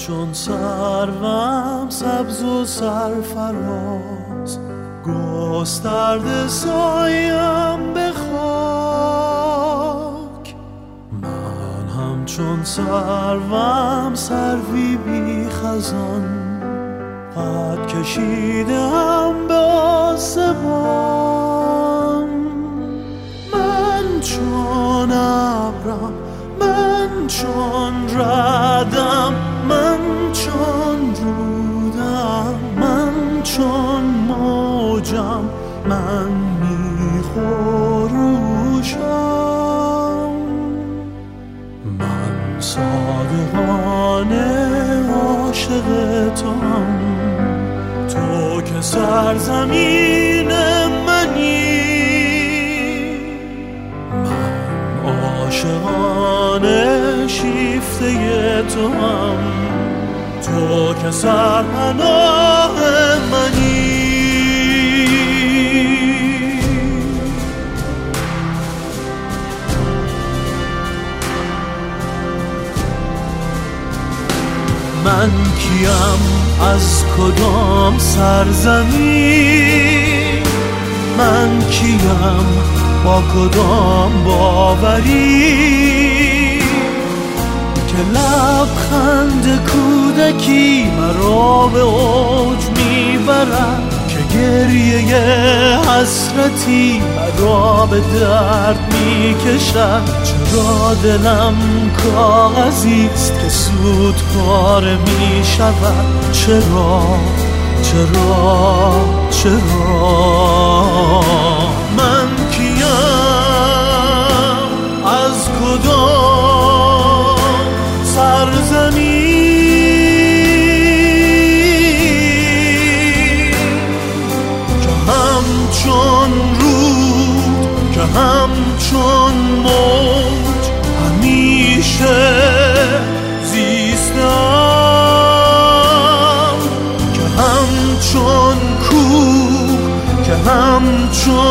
چون سروم سبز و سرفراز، گسترده سایم به خاک. من همچون سروم سروی بی خزان، قد کشیدم به آسمان. من چون ابرم، من چون ردم، من چون رودم، من چون موجم، من میخروشم. من صادقانه عاشق توام، تو که سرزمین منی. من عاشقانه شیفته توام، تو که سرپناه منی. من کیم از کدام سرزمین، من کیم با کدام باوری، که لبخند کودکی مرا به اوج میبرد، که گریه حسرتی مرا به درد میکشد. چرا دلم کاغذیست که زود پاره میشود؟ چرا من کیم از کدام سرزمین، که همچون رود، که همچون موج همیشه زیستم، که همچون کوه، که همچون